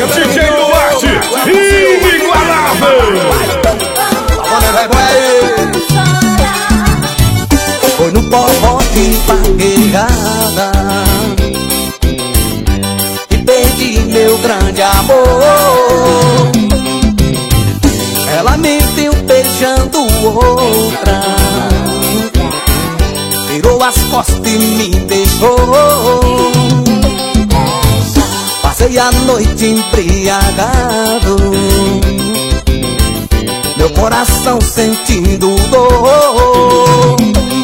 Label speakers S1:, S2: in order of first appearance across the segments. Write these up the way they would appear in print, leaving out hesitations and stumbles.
S1: DJ Duarte, inigualável.
S2: Foi no forró de vaquejada e perdi meu grande amor. Ela me viu beijando outra, virou as costas e me deixou. Passei a noite embriagado, meu coração sentindo dor.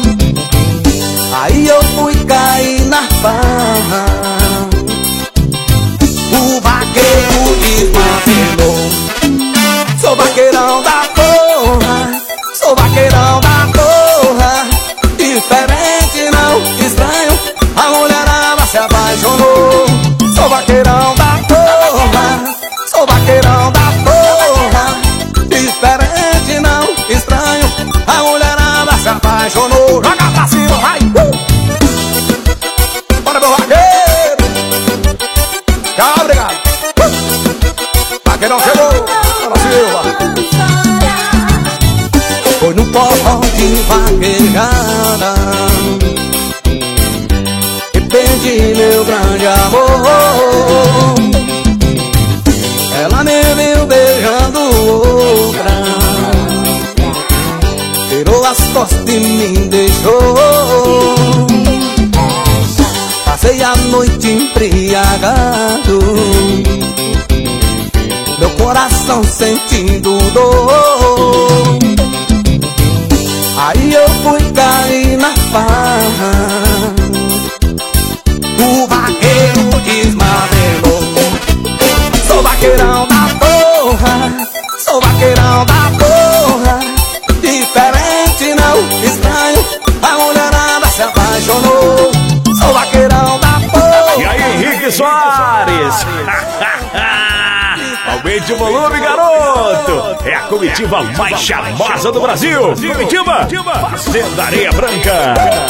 S2: Aí eu fui cair na farra, o vaqueiro desmantelou. Sou vaqueirão da porra, sou vaqueirão da porra. Diferente não, estranho, a mulherada se apaixonou. Sou vaqueirão da porra, sou vaqueirão da porra. Diferente não, estranho, a mulherada se apaixonou. Joga pra cima, vai! Bora meu vaqueiro! Tchau, obrigado! Vaqueirão chegou! Bora Silva! Foi no forró de vaquejada e perdi meu grande amor. Ela me viu beijando outra, virou as costas e me deixou. Passei a noite embriagado, meu coração sentindo dor. Aí eu fui cair na farra, o vaqueiro desmantelou. Sou vaqueirão da porra, sou vaqueirão da porra. Diferente não, estranho, a mulherada se apaixonou. Sou vaqueirão da porra.
S1: E aí, Henrique Soares? Aumente o volume, garoto! É a comitiva mais charmosa do Brasil! Comitiva Fazenda Areia Branca!